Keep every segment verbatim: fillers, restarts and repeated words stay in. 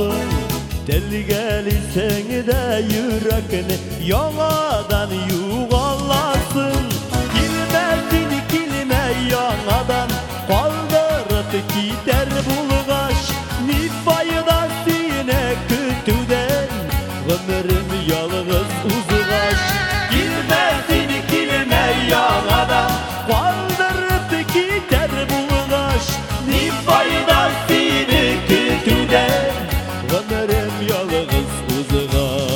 olasın. Deli gelirsen de yürekini yanadan yuvalasın. Bilmezsin kilime yanadan kaldırıp gider bulgaç. Ni faydasına kötüden ömrüm yalnız uzgaç. Bilmezsin kilime yanadan kaldırıp gider bulgaç. Ni faydasına kötüden ömrüm yalnız uzgaç.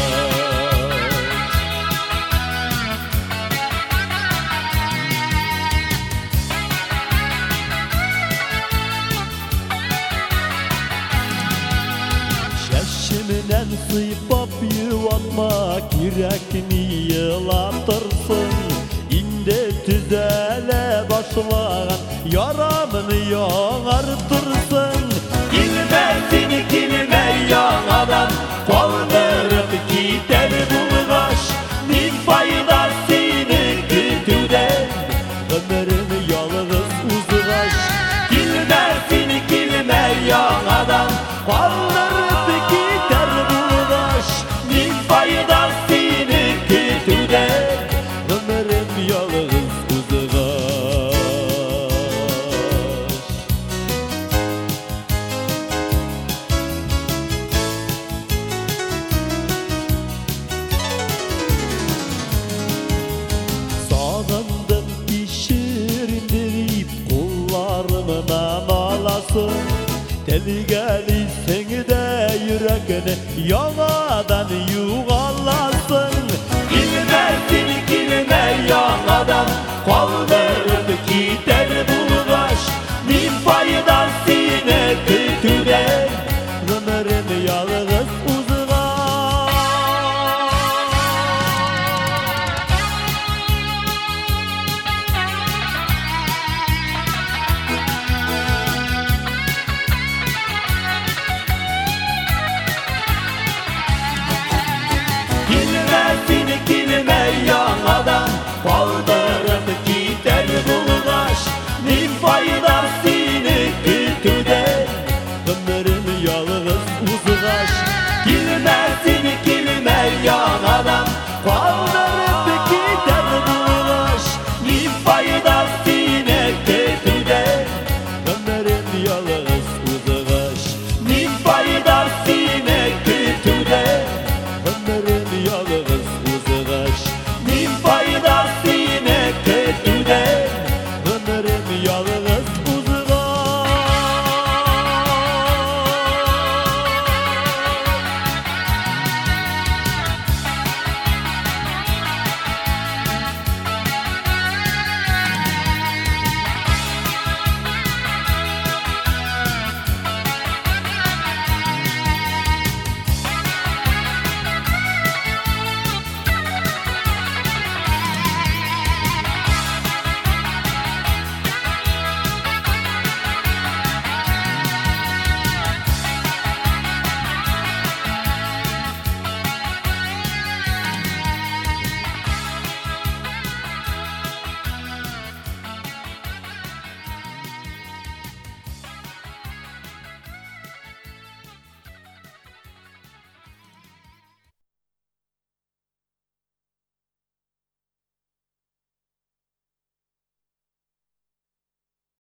Şeşimden sıйпап yuvatmak yürekini yılatırsın. İnde tüzele başlayan yaramını yaڭartırsın. Bilmezsin kilime yanadan kaldırıp gider bulgaç. Ni faydasını kötüden ömrüm yalnız uzgaç. Bilmezsin kilime yanadan kaldırıp gider bulgaç. Ni faydasını kötüden ömrüm yalnız uzgaç. Sağındım pişirdirip kullarımdan alasın. Deli gelirsen de yürekini yanadan yuvalasın. Bilmezsin kilime yanadan kaldırıp